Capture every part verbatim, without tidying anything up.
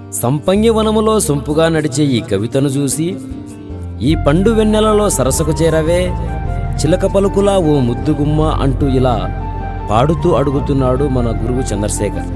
సంపంగి వనములో సొంపుగా నడిచే ఈ కవితను చూసి ఈ పండు వెన్నెలలో సరసకు చేరవే చిలక పలుకులా ఓ ముద్దుగుమ్మ అంటూ ఇలా పాడుతూ అడుగుతున్నాడు మన గురువు చంద్రశేఖర్.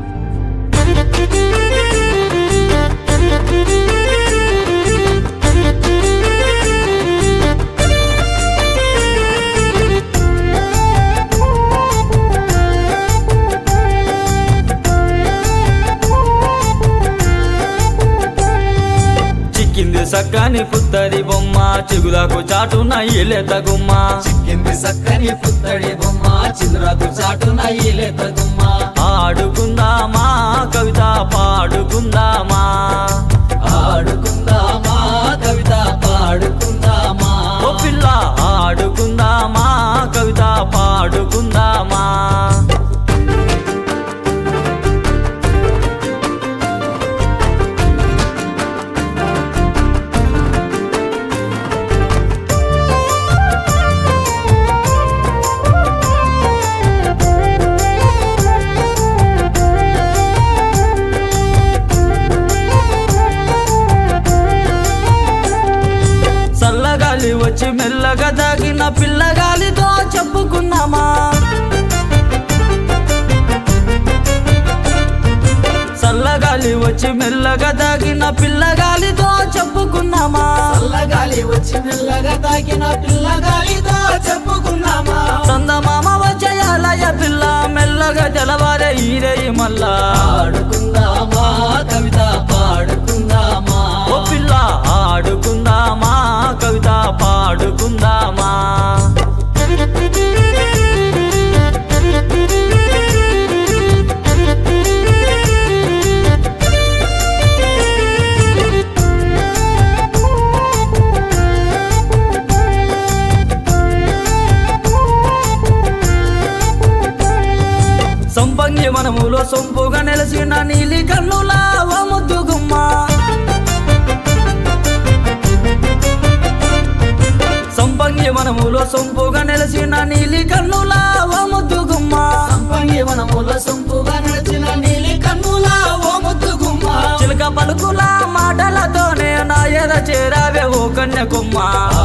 చిక్కింది సక్కని పుత్తడి బొమ్మ చిగులకు చాటున ఇలేత గుమ్మ. చిక్కింది సక్కని పుత్తడి బొమ్మ చిగురకు చాటున ఇలేత గుమ్మ. ఆడుకుందామా కవిత పాడుకుందామా, ఆడుకుందామా కవిత పాడుకుందామా. ఓ పిల్ల ఆడుకుందామా కవిత పాడుకుందామా. చల్లగాలి వచ్చి మెల్లగా దాగిన పిల్లగాలితో చెప్పుకున్నామా, చల్లగాలి వచ్చి మెల్లగా దాగిన పిల్లగాలితో చెప్పుకున్నామా. చల్లగాలి వచ్చి మెల్లగా తాకిన పిల్లగాలితో చెప్పుకున్నామా. చందమామ వచ్చేయాలయ పిల్ల మెల్లగా తెలవారే ఈరేయి మల్లా. ఆడుకుందామా కవిత పాడుకుందామా. ఓ పిల్ల ఆడుకుందామా కవిత పాడుకుందామా. సంపంగి వనములో సొంపుగా నెలసిన నీలి కన్నులా ఓ ముద్దు గుమ్మ. సంపంగి వనములో సొంపుగా నెలసిన నీలి కన్నులా ఓ ముద్దు గుమ్మ. సంపంగి వనముల సొంపుగా నడిచిన నీలి కన్నుల ఓ ముద్దు గుమ్మ. చిలక పలుకుల మాటలతోనే నా ఎద చేరావే ఓ కన్య కుమ్మ.